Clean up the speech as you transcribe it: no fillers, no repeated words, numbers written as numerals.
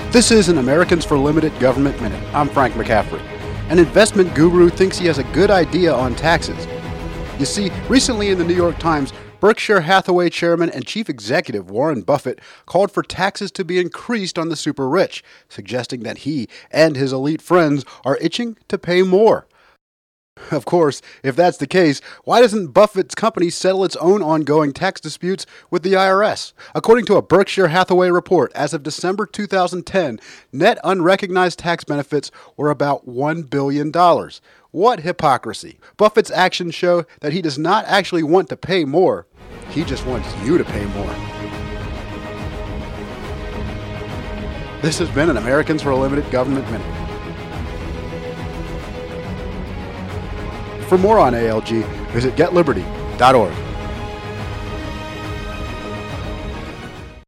This is an Americans for Limited Government Minute. I'm Frank McCaffrey. An investment guru thinks he has a good idea on taxes. You see, recently in the New York Times, Berkshire Hathaway chairman and chief executive Warren Buffett called for taxes to be increased on the super rich, suggesting that he and his elite friends are itching to pay more. Of course, if that's the case, why doesn't Buffett's company settle its own ongoing tax disputes with the IRS? According to a Berkshire Hathaway report, as of December 2010, net unrecognized tax benefits were about $1 billion. What hypocrisy. Buffett's actions show that he does not actually want to pay more. He just wants you to pay more. This has been an Americans for a Limited Government Minute. For more on ALG, visit getliberty.org.